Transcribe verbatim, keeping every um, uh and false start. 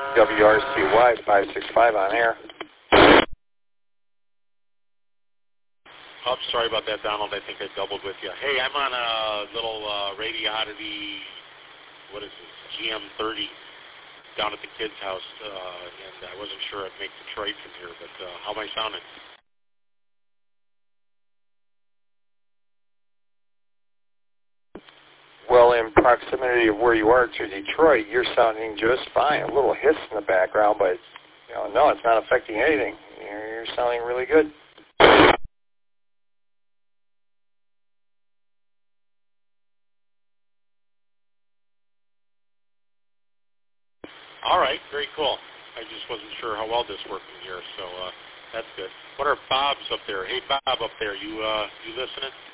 W R C Y five six five on air. Oh, sorry about that, Donald. I think I doubled with you. Hey, I'm on a little uh, Radioddity, what is this, G M thirty, down at the kids' house, uh, and I wasn't sure I'd make Detroit from here, but uh, how am I sounding? Well, in proximity of where you are to Detroit, you're sounding just fine. A little hiss in the background, but you know, no, it's not affecting anything. You're, you're sounding really good. All right, very cool. I just wasn't sure how well this worked in here, so uh, that's good. What are Bob's up there? Hey, Bob up there, you uh, you listening?